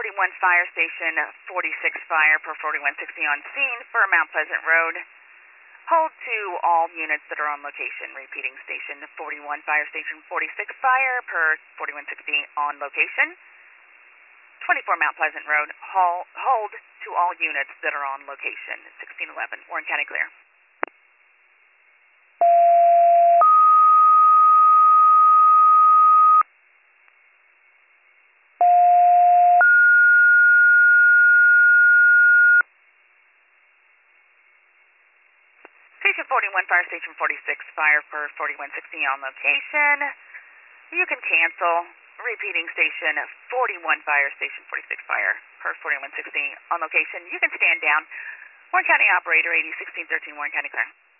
41 Fire Station 46 Fire per 4160 on scene for Mount Pleasant Road. Hold to all units that are on location. Repeating, Station 41 Fire Station 46 Fire per 4160 on location. 24 Mount Pleasant Road. Hold to all units that are on location. 1611, Warren County clear. Station 41 Fire Station 46 Fire per 4160 on location. You can cancel. Repeating, Station 41 Fire Station 46 Fire per 4160 on location. You can stand down. Warren County Operator 801613, Warren County clear.